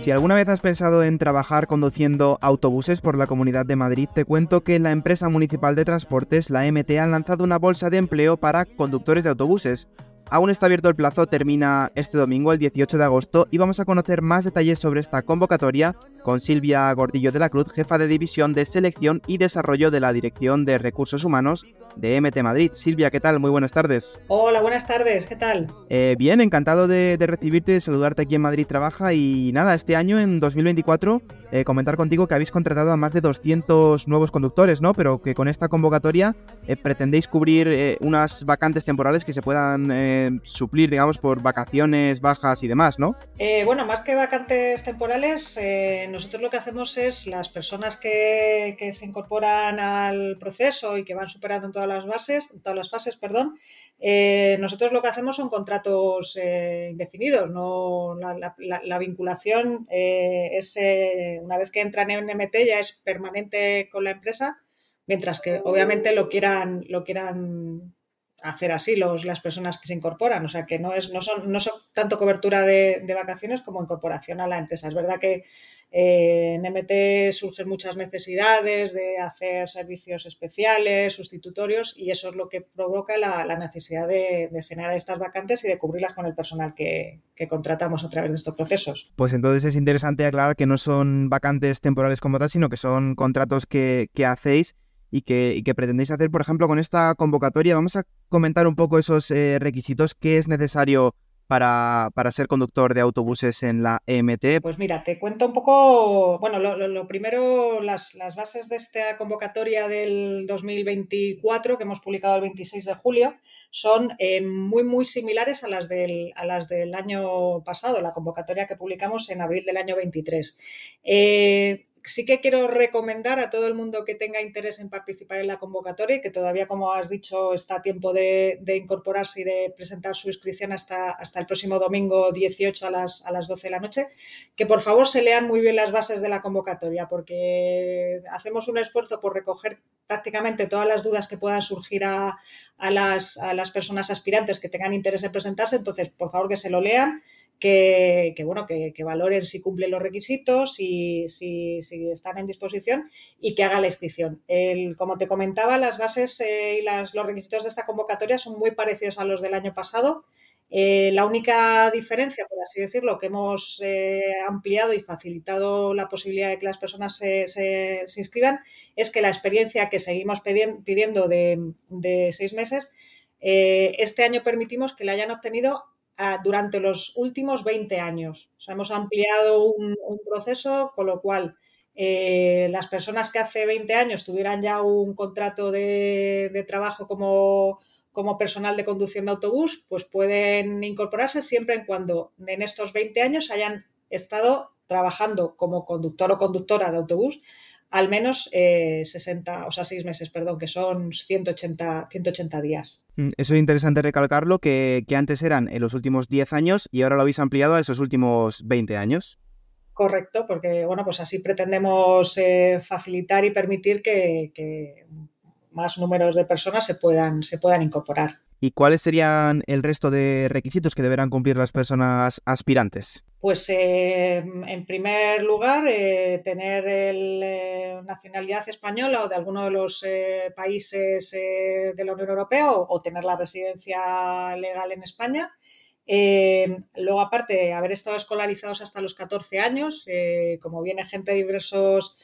Si alguna vez has pensado en trabajar conduciendo autobuses por la Comunidad de Madrid, te cuento que la empresa municipal de transportes, la MT, ha lanzado una bolsa de empleo para conductores de autobuses. Aún está abierto el plazo, termina este domingo, el 18 de agosto, y vamos a conocer más detalles sobre esta convocatoria con Silvia Gordillo de la Cruz, jefa de División de Selección y Desarrollo de la Dirección de Recursos Humanos de MT Madrid. Silvia, ¿qué tal? Muy buenas tardes. Hola, buenas tardes, ¿qué tal? Bien, encantado de recibirte, de saludarte aquí en Madrid Trabaja y nada, este año, en 2024, comentar contigo que habéis contratado a más de 200 nuevos conductores, ¿no? Pero que con esta convocatoria pretendéis cubrir unas vacantes temporales que se puedan suplir, digamos, por vacaciones, bajas y demás, ¿no? Bueno, más que vacantes temporales, nosotros lo que hacemos es las personas que se incorporan al proceso y que van superando en todas las fases, perdón, nosotros lo que hacemos son contratos indefinidos, no la vinculación es una vez que entran en MT ya es permanente con la empresa, mientras que obviamente lo quieran hacer así las personas que se incorporan, o sea que no son tanto cobertura de vacaciones como incorporación a la empresa. Es verdad que en MT surgen muchas necesidades de hacer servicios especiales, sustitutorios, y eso es lo que provoca la necesidad de generar estas vacantes y de cubrirlas con el personal que contratamos a través de estos procesos. Pues entonces es interesante aclarar que no son vacantes temporales como tal, sino que son contratos que hacéis y que pretendéis hacer, por ejemplo, con esta convocatoria. Vamos a comentar un poco esos requisitos que es necesario para ser conductor de autobuses en la EMT. Pues mira, te cuento un poco, bueno, lo primero, las bases de esta convocatoria del 2024 que hemos publicado el 26 de julio son muy similares a las del año pasado, la convocatoria que publicamos en abril del año 23. Sí que quiero recomendar a todo el mundo que tenga interés en participar en la convocatoria y que todavía, como has dicho, está a tiempo de incorporarse y de presentar su inscripción hasta el próximo domingo 18 a las 12 de la noche, que por favor se lean muy bien las bases de la convocatoria, porque hacemos un esfuerzo por recoger prácticamente todas las dudas que puedan surgir a las personas aspirantes que tengan interés en presentarse. Entonces, por favor, que se lo lean, que valoren si cumplen los requisitos, si están en disposición, y que hagan la inscripción. Como te comentaba, las bases y los requisitos de esta convocatoria son muy parecidos a los del año pasado. La única diferencia, por así decirlo, que hemos ampliado y facilitado la posibilidad de que las personas se inscriban, es que la experiencia que seguimos pidiendo de 6 meses, este año permitimos que la hayan obtenido durante los últimos 20 años. O sea, hemos ampliado un proceso, con lo cual las personas que hace 20 años tuvieran ya un contrato de trabajo como personal de conducción de autobús, pues pueden incorporarse siempre y cuando en estos 20 años hayan estado trabajando como conductor o conductora de autobús al menos 60, o sea, 6 meses, perdón, que son 180 días. Eso es interesante recalcarlo, que antes eran en los últimos 10 años y ahora lo habéis ampliado a esos últimos 20 años. Correcto, porque bueno, pues así pretendemos facilitar y permitir que más números de personas se puedan incorporar. ¿Y cuáles serían el resto de requisitos que deberán cumplir las personas aspirantes? Pues en primer lugar, tener nacionalidad española o de alguno de los países de la Unión Europea, o tener la residencia legal en España. Luego, aparte, haber estado escolarizados hasta los 14 años, como viene gente de diversos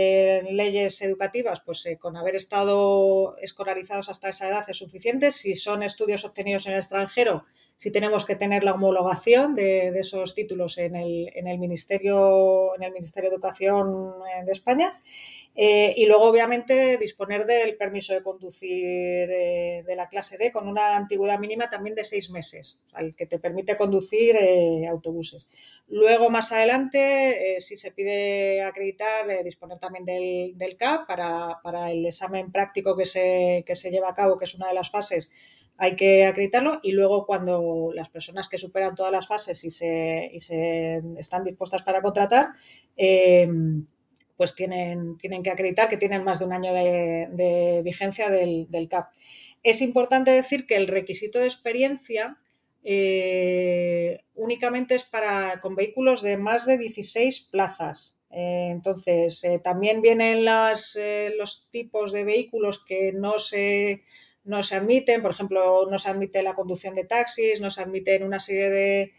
leyes educativas, pues con haber estado escolarizados hasta esa edad es suficiente. Si son estudios obtenidos en el extranjero, sí tenemos que tener la homologación de esos títulos en el Ministerio de Educación de España. Y luego, obviamente, disponer del permiso de conducir de la clase D con una antigüedad mínima también de 6 meses, al que te permite conducir autobuses. Luego, más adelante, si se pide acreditar, disponer también del CAP para el examen práctico que se lleva a cabo, que es una de las fases. Hay que acreditarlo, y luego, cuando las personas que superan todas las fases y se están dispuestas para contratar, pues tienen que acreditar que tienen más de un año de vigencia del CAP. Es importante decir que el requisito de experiencia, únicamente es con vehículos de más de 16 plazas. Entonces, también vienen los tipos de vehículos que no se admiten. Por ejemplo, no se admite la conducción de taxis, no se admiten una serie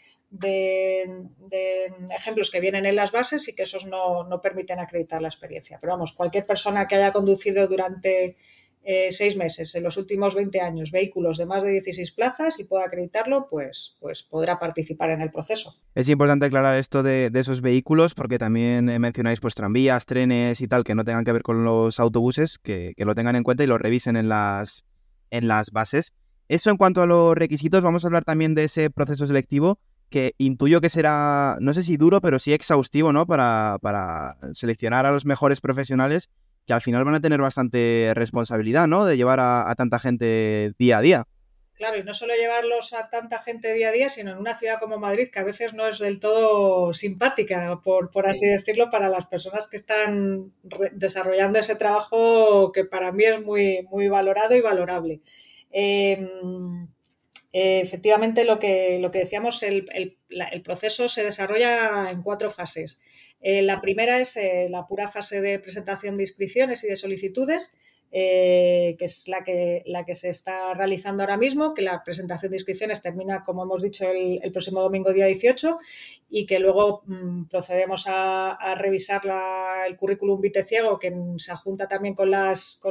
de ejemplos que vienen en las bases y que esos no permiten acreditar la experiencia. Pero vamos, cualquier persona que haya conducido durante 6 meses en los últimos 20 años vehículos de más de 16 plazas y pueda acreditarlo, pues podrá participar en el proceso. Es importante aclarar esto de esos vehículos porque también mencionáis pues tranvías, trenes y tal que no tengan que ver con los autobuses, que lo tengan en cuenta y lo revisen en las bases. Eso en cuanto a los requisitos, vamos a hablar también de ese proceso selectivo que intuyo que será, no sé si duro, pero sí exhaustivo, ¿no? Para seleccionar a los mejores profesionales que al final van a tener bastante responsabilidad, ¿no? De llevar a tanta gente día a día. Claro, y no solo llevarlos a tanta gente día a día, sino en una ciudad como Madrid, que a veces no es del todo simpática, por así decirlo, para las personas que están desarrollando ese trabajo que para mí es muy, muy valorado y valorable. Eh, Efectivamente, lo que decíamos, el proceso se desarrolla en 4 fases. La primera es la pura fase de presentación de inscripciones y de solicitudes, que es la que se está realizando ahora mismo, que la presentación de inscripciones termina, como hemos dicho, el próximo domingo día 18 y que luego procedemos a revisar el currículum vitae ciego, que se adjunta también con las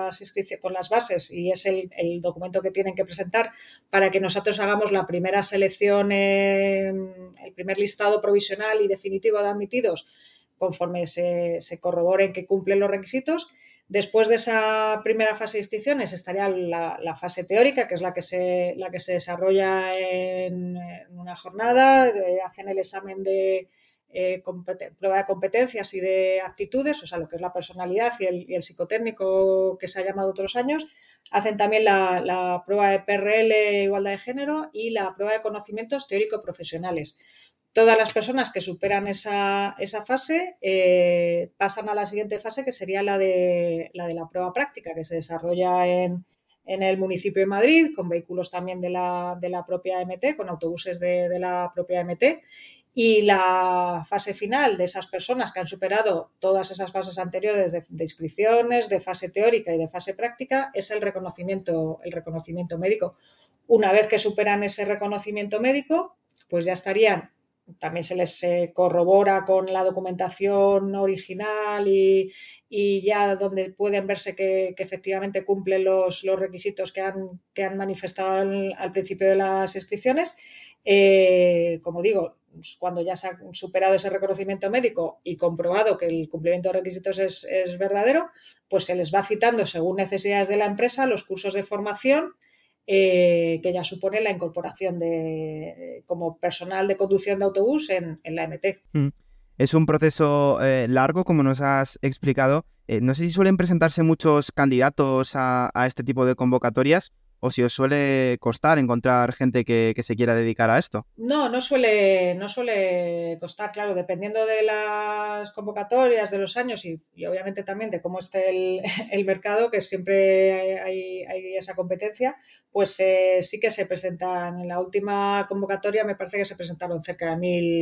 bases y es el documento que tienen que presentar para que nosotros hagamos la primera selección, el primer listado provisional y definitivo de admitidos conforme se corroboren que cumplen los requisitos. Después de esa primera fase de inscripciones estaría la fase teórica, que es la que se desarrolla en una jornada. Hacen el examen de prueba de competencias y de actitudes, o sea, lo que es la personalidad y el psicotécnico que se ha llamado otros años. Hacen también la prueba de PRL, igualdad de género, y la prueba de conocimientos teórico-profesionales. Todas las personas que superan esa fase pasan a la siguiente fase, que sería la prueba práctica, que se desarrolla en el municipio de Madrid, con vehículos también de la propia MT, con autobuses de la propia MT. Y la fase final de esas personas que han superado todas esas fases anteriores de inscripciones, de fase teórica y de fase práctica es el reconocimiento médico. Una vez que superan ese reconocimiento médico, pues ya estarían. También se les corrobora con la documentación original y ya donde pueden verse que efectivamente cumplen los requisitos que han manifestado al principio de las inscripciones. Como digo, cuando ya se ha superado ese reconocimiento médico y comprobado que el cumplimiento de requisitos es verdadero, pues se les va citando según necesidades de la empresa los cursos de formación que ya supone la incorporación como personal de conducción de autobús en la MT. Es un proceso largo, como nos has explicado. No sé si suelen presentarse muchos candidatos a este tipo de convocatorias o si os suele costar encontrar gente que se quiera dedicar a esto. No suele costar, claro, dependiendo de las convocatorias, de los años y obviamente también de cómo esté el mercado, que siempre hay esa competencia, pues sí que se presentan. En la última convocatoria me parece que se presentaron cerca de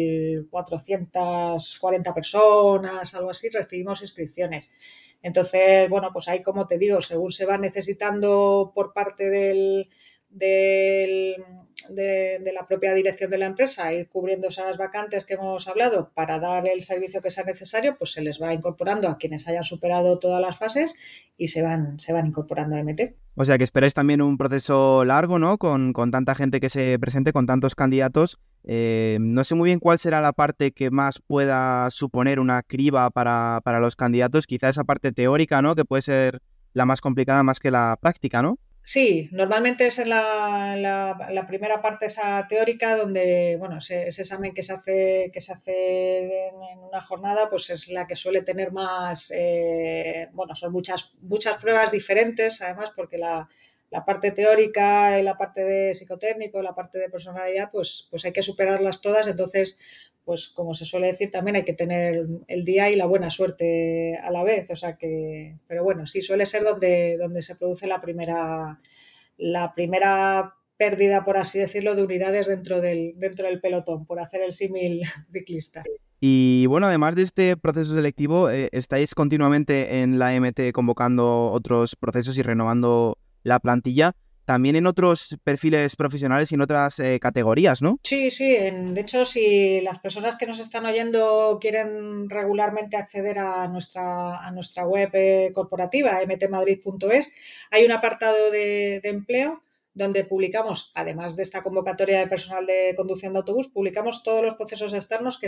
1.440 personas, algo así, recibimos inscripciones. Entonces, bueno, pues ahí, como te digo, según se va necesitando por parte del de la propia dirección de la empresa, ir cubriendo esas vacantes que hemos hablado para dar el servicio que sea necesario, pues se les va incorporando a quienes hayan superado todas las fases y se van incorporando a MT. O sea que esperáis también un proceso largo, ¿no? Con tanta gente que se presente, con tantos candidatos. No sé muy bien cuál será la parte que más pueda suponer una criba para los candidatos. Quizá esa parte teórica, ¿no? Que puede ser la más complicada más que la práctica, ¿no? Sí, normalmente es en la primera parte esa teórica donde, bueno, ese examen que se hace en una jornada, pues es la que suele tener más, bueno, son muchas pruebas diferentes, además, porque la parte teórica y la parte de psicotécnico, la parte de personalidad, pues hay que superarlas todas, entonces, pues como se suele decir, también hay que tener el día y la buena suerte a la vez, o sea pero bueno, sí suele ser donde se produce la primera pérdida, por así decirlo, de unidades dentro del pelotón, por hacer el símil ciclista. Y bueno, además de este proceso selectivo, estáis continuamente en la MT convocando otros procesos y renovando la plantilla, también en otros perfiles profesionales y en otras categorías, ¿no? Sí, sí. De hecho, si las personas que nos están oyendo quieren regularmente acceder a nuestra web corporativa, mtmadrid.es, hay un apartado de empleo donde publicamos, además de esta convocatoria de personal de conducción de autobús, publicamos todos los procesos externos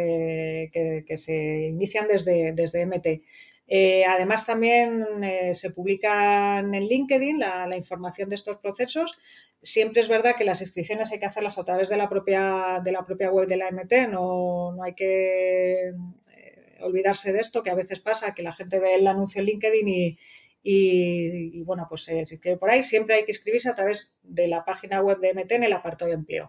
que se inician desde MT. Además, también se publican en LinkedIn la información de estos procesos. Siempre es verdad que las inscripciones hay que hacerlas a través de la propia web de la MT, no hay que olvidarse de esto, que a veces pasa que la gente ve el anuncio en LinkedIn y bueno, pues se inscribe por ahí. Siempre hay que inscribirse a través de la página web de MT en el apartado de empleo.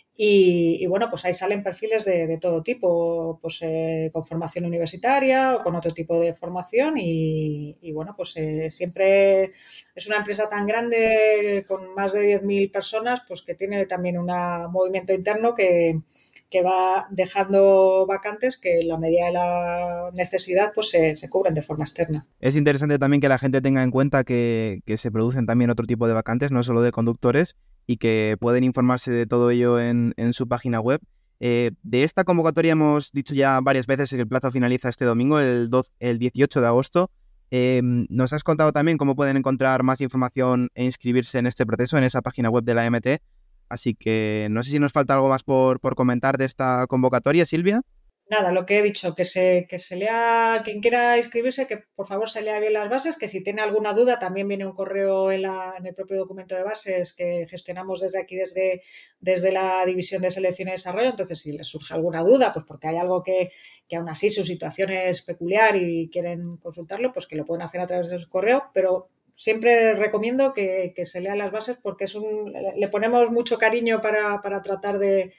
Y bueno, pues ahí salen perfiles de todo tipo, pues con formación universitaria o con otro tipo de formación y bueno, pues siempre es una empresa tan grande con más de 10.000 personas, pues que tiene también un movimiento interno que va dejando vacantes que en la medida de la necesidad pues se cubren de forma externa. Es interesante también que la gente tenga en cuenta que se producen también otro tipo de vacantes, no solo de conductores, y que pueden informarse de todo ello en su página web. De esta convocatoria hemos dicho ya varias veces que el plazo finaliza este domingo, el 18 de agosto. Nos has contado también cómo pueden encontrar más información e inscribirse en este proceso en esa página web de la MT. Así que no sé si nos falta algo más por comentar de esta convocatoria, Silvia. Nada, lo que he dicho, que se lea, quien quiera inscribirse, que por favor se lea bien las bases, que si tiene alguna duda también viene un correo en el propio documento de bases que gestionamos desde aquí, desde la División de Selección y Desarrollo. Entonces, si les surge alguna duda, pues porque hay algo que aún así su situación es peculiar y quieren consultarlo, pues que lo pueden hacer a través de su correo, pero siempre recomiendo que se lean las bases porque le ponemos mucho cariño para tratar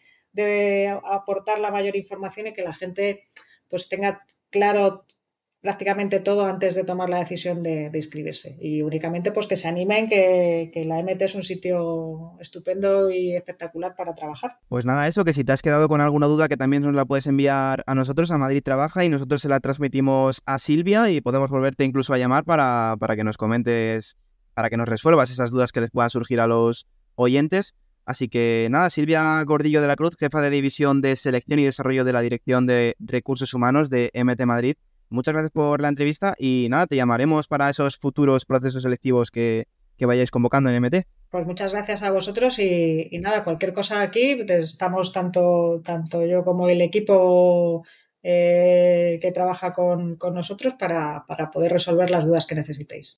de aportar la mayor información y que la gente pues tenga claro prácticamente todo antes de tomar la decisión de inscribirse. Y únicamente pues que se animen, que la MT es un sitio estupendo y espectacular para trabajar. Pues nada, eso, que si te has quedado con alguna duda que también nos la puedes enviar a nosotros, a Madrid Trabaja, y nosotros se la transmitimos a Silvia y podemos volverte incluso a llamar para que nos comentes, para que nos resuelvas esas dudas que les puedan surgir a los oyentes. Así que nada, Silvia Gordillo de la Cruz, jefa de División de Selección y Desarrollo de la Dirección de Recursos Humanos de MT Madrid. Muchas gracias por la entrevista y nada, te llamaremos para esos futuros procesos selectivos que vayáis convocando en MT. Pues muchas gracias a vosotros y nada, cualquier cosa aquí, estamos tanto yo como el equipo que trabaja con nosotros para poder resolver las dudas que necesitéis.